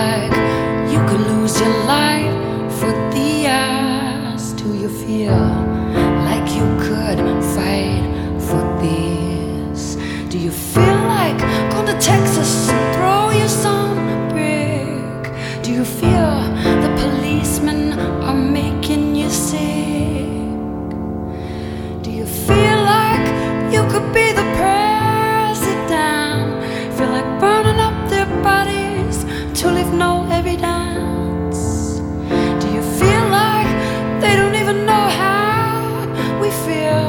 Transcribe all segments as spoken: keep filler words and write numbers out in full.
like you could lose your life for the hours? Do you feel like you could fight for this? Do you feel like going to Texas and throw you some brick? Do you feel the policemen are making you sick? Do you feel like you could be the president? Feel like burning up their bodies to leave no evidence? Do you feel like they don't even know how we feel?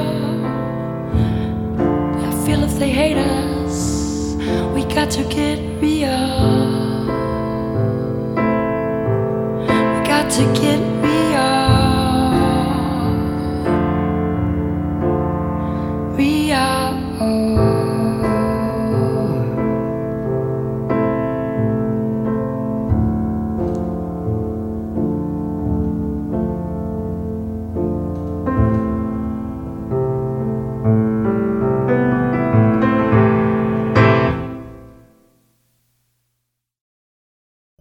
I feel if they hate us, we got to get real. We got to get